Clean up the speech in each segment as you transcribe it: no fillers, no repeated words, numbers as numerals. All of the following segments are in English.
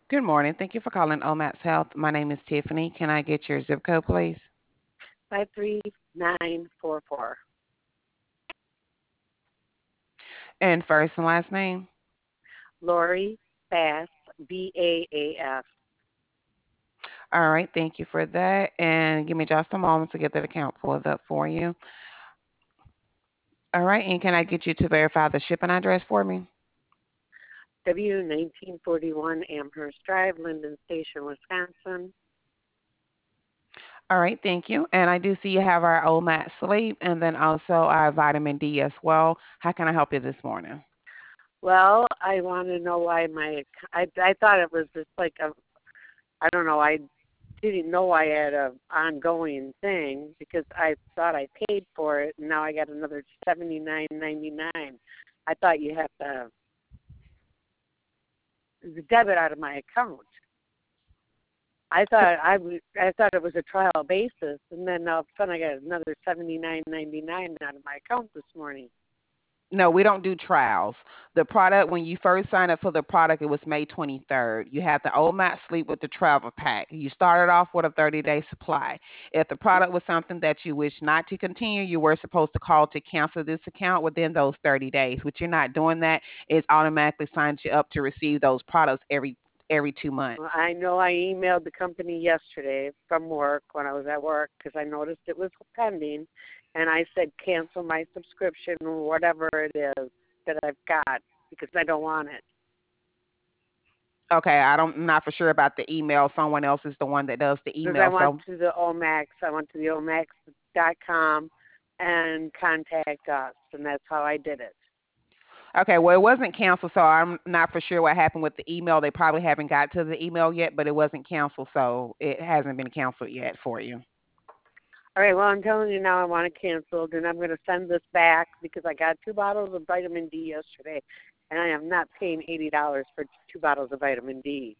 Good morning. Thank you for calling OMAPS Health. My name is Tiffany. Can I get your zip code, please? 53944. And first and last name? Lori Bass, Baas. All right. Thank you for that. And give me just a moment to get that account pulled up for you. All right. And can I get you to verify the shipping address for me? W1941 Amherst Drive, Linden Station, Wisconsin. All right. Thank you. And I do see you have our OMAP sleep and then also our vitamin D as well. How can I help you this morning? Well, I want to know why I thought it was just like I don't know, I didn't know I had a ongoing thing because I thought I paid for it and now I got another $79.99. I thought you have to debit out of my account. I thought it was a trial basis, and then all of a sudden I got another $79.99 out of my account this morning. No, we don't do trials. The product, when you first signed up for the product, it was May 23rd. You had the old mat sleep with the travel pack. You started off with a 30-day supply. If the product was something that you wish not to continue, you were supposed to call to cancel this account within those 30 days. But you're not doing that. It's automatically signs you up to receive those products every 2 months. I know I emailed the company yesterday from work when I was at work because I noticed it was pending, and I said cancel my subscription or whatever it is that I've got because I don't want it. Okay, I'm not for sure about the email. Someone else is the one that does the Because I email. went So to the Omax, I went to the Omax.com and contact us, and that's how I did it. okay, well, it wasn't canceled, so I'm not for sure what happened with the email. They probably haven't got to the email yet, but it wasn't canceled, so it hasn't been canceled yet for you. All right, well, I'm telling you now I want it canceled, and I'm going to send this back because I got 2 bottles of vitamin D yesterday, and I am not paying $80 for 2 bottles of vitamin D.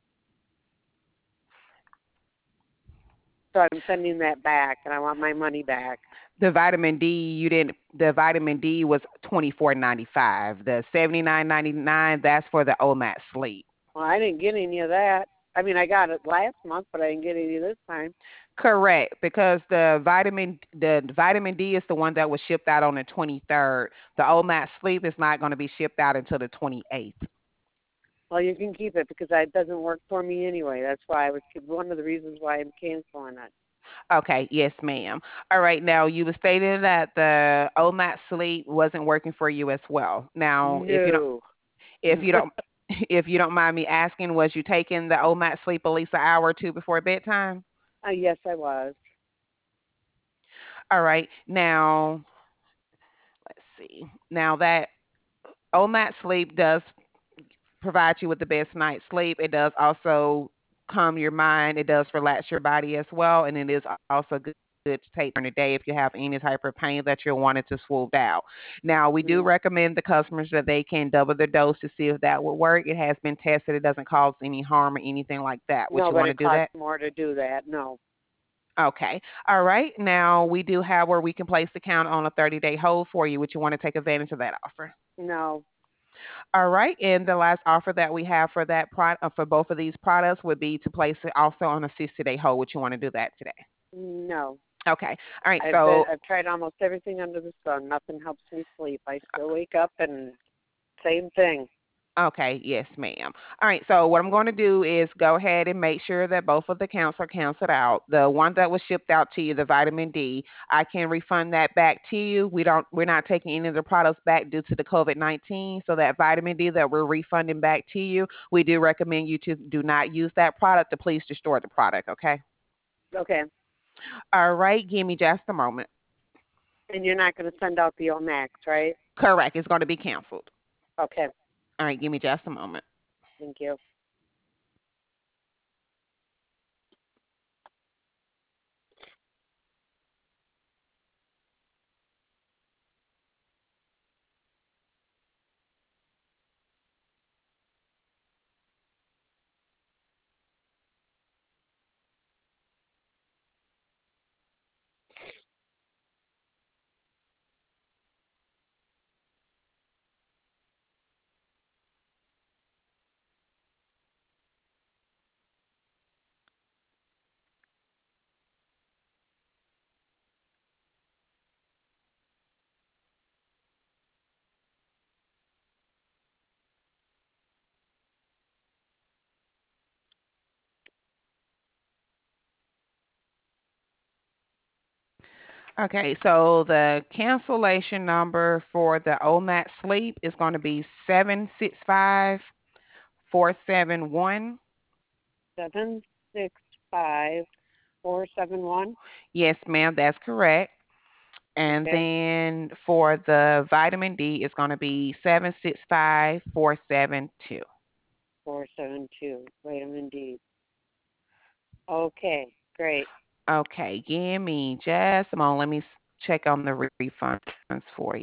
So I'm sending that back, and I want my money back. The vitamin D, you didn't. The vitamin D was 24.95. The 79.99, that's for the OMAT sleep. Well, I didn't get any of that. I mean, I got it last month, but I didn't get any this time. Correct, because the vitamin D is the one that was shipped out on the 23rd. The OMAT sleep is not going to be shipped out until the 28th. Well, you can keep it because it doesn't work for me anyway. That's why I was one of the reasons why I'm canceling it. Okay, yes, ma'am. All right, now you were stating that the OMAT sleep wasn't working for you as well. Now, No. if you don't, if you don't mind me asking, was you taking the OMAT sleep at least an hour or two before bedtime? Yes, I was. All right, now let's see. Now that OMAT sleep does provide you with the best night's sleep, it does also calm your mind. It does relax your body as well, and it is also good to take during the day if you have any type of pain that you're wanting to swoop out. Now, we do Mm. recommend the customers that they can double their dose to see if that will work. It has been tested. It doesn't cause any harm or anything like that. Would No, you but want to it do costs that? more to do that. No. Okay. All right. Now we do have where we can place the count on a 30-day hold for you. Would you want to take advantage of that offer? No. All right. And the last offer that we have for that product, for both of these products would be to place it also on a 60-day hold. Would you want to do that today? No. Okay. All right. So, I've tried almost everything under the sun. Nothing helps me sleep. I still wake up and same thing. okay. Yes, ma'am. All right. So, what I'm going to do is go ahead and make sure that both of the counts are canceled out. The one that was shipped out to you, the vitamin D, I can refund that back to you. We're not taking any of the products back due to the COVID-19. So, that vitamin D that we're refunding back to you, we do recommend you to do not use that product to please destroy the product. Okay. Okay. All right. Give me just a moment. And you're not going to send out the Omax, right? Correct. It's going to be canceled. Okay. All right. Give me just a moment. Thank you. Okay, so the cancellation number for the OMAT sleep is going to be 765471. 765-471. Yes, ma'am, that's correct. And Okay, then for the vitamin D, it's going to be 765472. 472. Vitamin D. Okay, great. Okay, give me just a moment. Let me check on the refunds for you.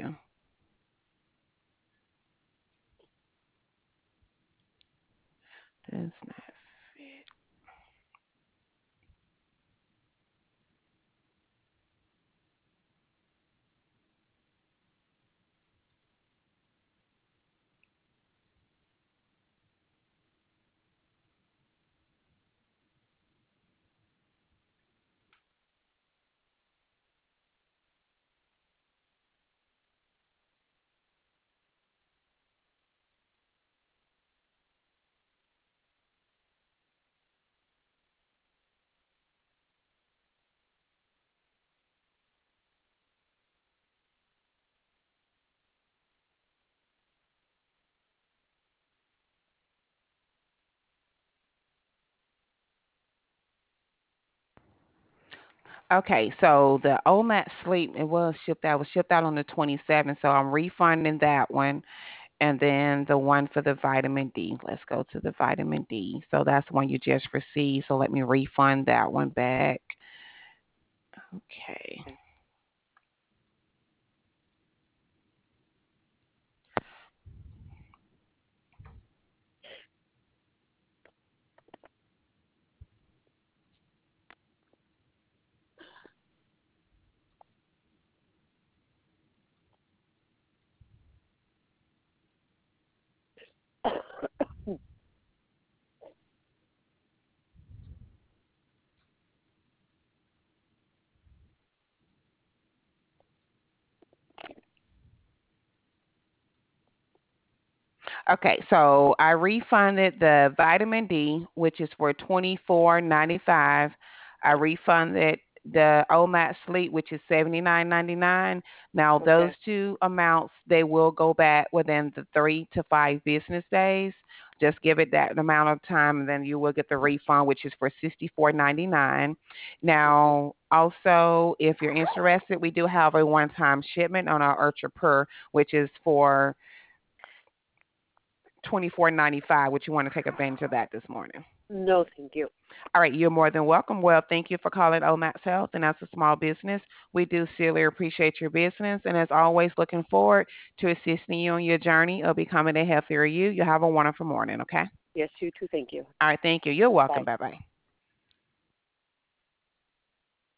Does not fit. Okay, so the OMAT sleep, it was shipped out on the 27th, so I'm refunding that one. And then the one for the vitamin D. Let's go to the vitamin D. So that's the one you just received. So let me refund that one back. Okay. Okay, so I refunded the vitamin D, which is for 24.95. I refunded the OMAT sleep, which is 79.99. Now Okay, those two amounts they will go back within the 3 to 5 business days. Just give it that amount of time, and then you will get the refund, which is for 64.99. okay. Now, also, if you're interested, we do have a one-time shipment on our Ultra Per, which is for 24.95. Would you want to take advantage of that this morning? No, thank you. All right, you're more than welcome. Well, thank you for calling OMAX Health. And as a small business, we do sincerely appreciate your business. And as always, looking forward to assisting you on your journey of becoming a healthier you. You have a wonderful morning, okay? Yes, you too. Thank you. All right, thank you. You're welcome. Bye. Bye bye.